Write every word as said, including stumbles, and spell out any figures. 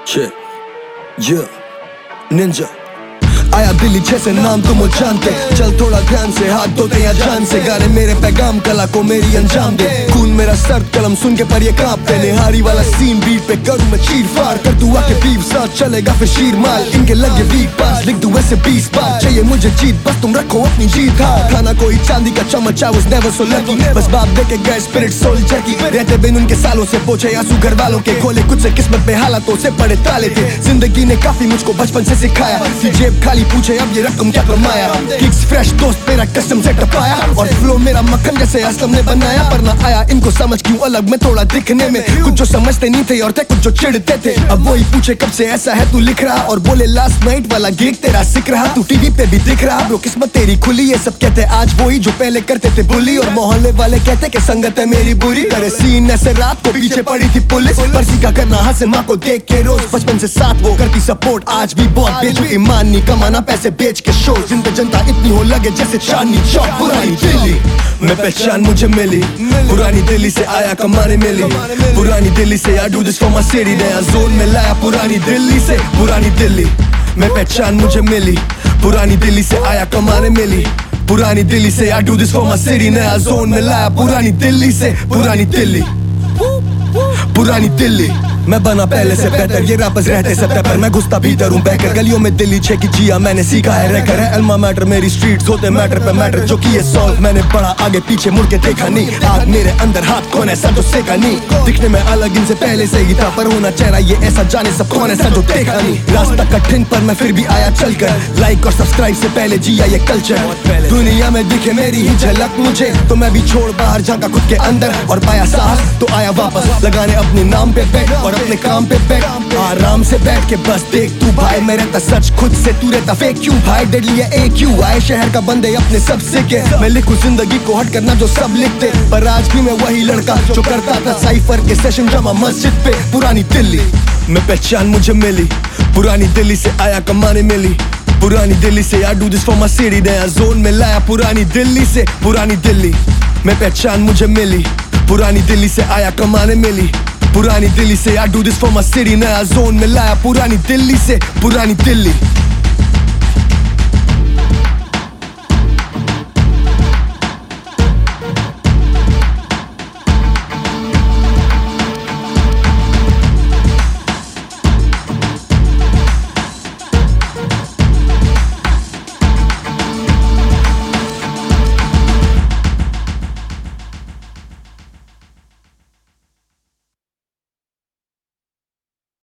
Shit. Yeah. Ninja. आया दिल्ली जैसे नाम तुम जानते, चल थोड़ा ध्यान से, हाथ धोते या जान से। गाने मेरे पैगाम कला को मेरी अंजाम दे। खून मेरा सर्द कलम सुन के पर ये कांपते। निहारी वाला सीन बीट पे करूँ मैं चीर फाड़ कर दूँ आके बीफ साथ चलेगा फिर शीर माल। इनके लगे वीक पास लिख दूँ वैसे बीस बार। चाहिए मुझे जीत बस तुम रखो अपनी जीत हार। खाना कोई चांदी का चम्मच, I was never so lucky। बस बाप दे के गए स्पिरिट सोल्जर की। रहते बिन उनके सालों से पोछे आंसू घर वालों के। खोले कुछ से किस्मत पे हालातों से पड़े ताले थे। जिंदगी ने काफी मुझको बचपन से सिखाया कि जेब खाली पूछे अब ये रकम क्या कमाया। किक्स फ्रेश दोस्त मेरा कस्टम से टपाया और फ्लो मेरा मक्खन जैसे असलम ने बनाया। पर ना आया इनको समझ क्यों अलग मैं थोड़ा दिखने में। कुछ जो समझते नहीं थे और थे कुछ जो चिढ़ते थे। अब वही पूछे कब से ऐसा है तू लिख रहा, और बोले लास्ट नाइट वाला गिग तेरा सिक रहा। तू टीवी पे भी दिख रहा ब्रो, किस्मत तेरी खुली। ये सब कहते आज वही जो पहले करते थे बुली। और मोहल्ले वाले कहते कि संगत है मेरी बुरी। करे सीन ऐसे रात को पीछे पड़ी थी पुलिस। पर्सी का करना हसन माँ को देख के रोज। बचपन से साथ वो करती सपोर्ट आज भी बहुत बेचू। ईमान नहीं कमाना पैसे बेच के शो। जिंदा जनता इतनी हो लगे जैसे चांदनी चौक। पुरानी दिल्ली में पहचान मुझे मिली। पुरानी दिल्ली से आया कमाने मिली। पुरानी दिल्ली से I do this for my city। नया जोन में लाया पुरानी दिल्ली से। पुरानी दिल्ली में पहचान मुझे मिली। पुरानी दिल्ली से आया कमाने मिली। पुरानी दिल्ली से I do this for my city। नया जोन में लाया पुरानी दिल्ली से। पुरानी दिल्ली पुरानी दिल्ली मैं बना पहले से बेहतर। ये रैपर्स रहते सब टैपर, मैं घुसता भीतर हूँ बहकर। गलियों में दिल्ली छे की जिया मैंने सीखा है रहकर। है अल्मा मैटर मेरी स्ट्रीट्स होते मैटर पे मैटर। जो कि ये सॉल्व मैंने बड़ा आगे पीछे मुड़ के देखा नहीं। आग मेरे अंदर हाथ कौन ऐसा जो सेका नहीं। दिखने में अलग इनसे पहले से ही था, पर होना चेहरा ये ऐसा जाने सब कौन ऐसा जो देखा नहीं। रास्ता कठिन पर मैं फिर भी आया चलकर। लाइक और सब्सक्राइब से पहले जिया ये कल्चर। दुनिया में दिखे मेरी ही झलक मुझे, तो मैं भी छोड़ बाहर झांका खुद के अंदर। और पाया साहस तो आया वापस लगाने अपने नाम पे बैठ और अपने काम पे बैठ। आराम से बैठ के बस देख तू भाई, मैं रहता सच खुद से, तू रहता फेक क्यों भाई। डेडली है ए क्यू आए शहर का बंदे अपने सब से के। मैं लिखूं जिंदगी को हट करना जो सब लिखते, पर आज भी मैं वही लड़का जो करता था साइफर के सेशन जमा मस्जिद पे। पुरानी दिल्ली में पहचान मुझे मिली। पुरानी दिल्ली से आया कमाने मिली। पुरानी दिल्ली से I do this for my city। नया जोन में लाया पुरानी दिल्ली से। पुरानी दिल्ली में पहचान मुझे मिली। पुरानी दिल्ली से आया कमाने मिली। पुरानी दिल्ली से I do this for my city। नया जोन में लाया पुरानी दिल्ली से। पुरानी दिल्ली